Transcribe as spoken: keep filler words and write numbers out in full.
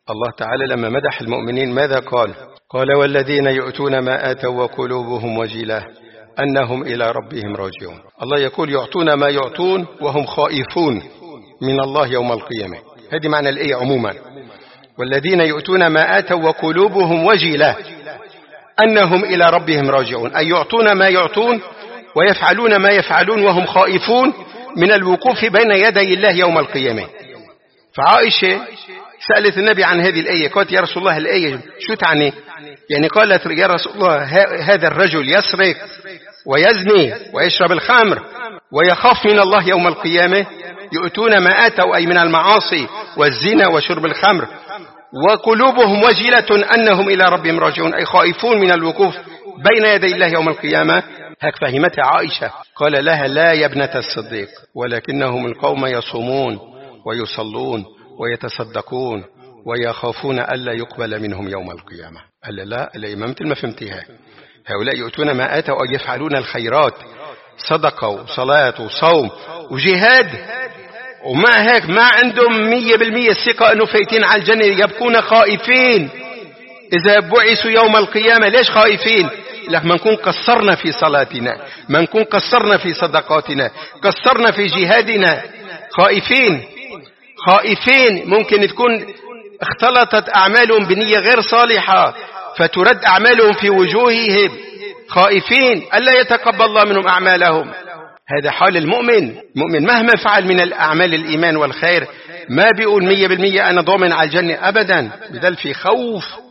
الله تعالى لما مدح المؤمنين ماذا قال؟ قال والذين يؤتون ما آتوا وقلوبهم وجلة أنهم إلى ربهم راجعون. الله يقول يعطون ما يعطون وهم خائفون من الله يوم القيامة. هذه معنى الآية عموما. والذين يؤتون ما آتوا وقلوبهم وجلة أنهم إلى ربهم راجعون، أي يعطون ما يعطون ويفعلون ما يفعلون وهم خائفون من الوقوف بين يدي الله يوم القيامة. فعائشة سألت النبي عن هذه الآية، قالت يا رسول الله الآية شو تعني؟ يعني قالت يا رسول الله هذا الرجل يسرق ويزني ويشرب الخمر ويخاف من الله يوم القيامة، يؤتون ما آتوا أي من المعاصي والزنا وشرب الخمر، وقلوبهم وجلة أنهم إلى ربهم راجعون، أي خائفون من الوقوف بين يدي الله يوم القيامة. هك فهمتها عائشة. قال لها لا يا ابنة الصديق، ولكنهم القوم يصومون ويصلون ويتصدقون ويخافون ألا يقبل منهم يوم القيامة. قال لا لا ما مثل ما فهمتها. هؤلاء يؤتون ما آتوا أو يفعلون الخيرات، صدقة وصلاة وصوم وجهاد، ومع هيك ما عندهم مية بالمية الثقة أنه فايتين على الجنة، يبقون خائفين إذا بعثوا يوم القيامة. ليش خائفين؟ لك ما نكون قصرنا في صلاتنا، ما نكون قصرنا في صدقاتنا، قصرنا في جهادنا. خائفين خائفين ممكن تكون اختلطت أعمالهم بنية غير صالحة فترد أعمالهم في وجوههم. خائفين ألا يتقبل الله منهم أعمالهم. هذا حال المؤمن. المؤمن مهما فعل من الأعمال الإيمان والخير ما بيقول مية بالمية أنا ضامن على الجنة أبدا، بدل في خوف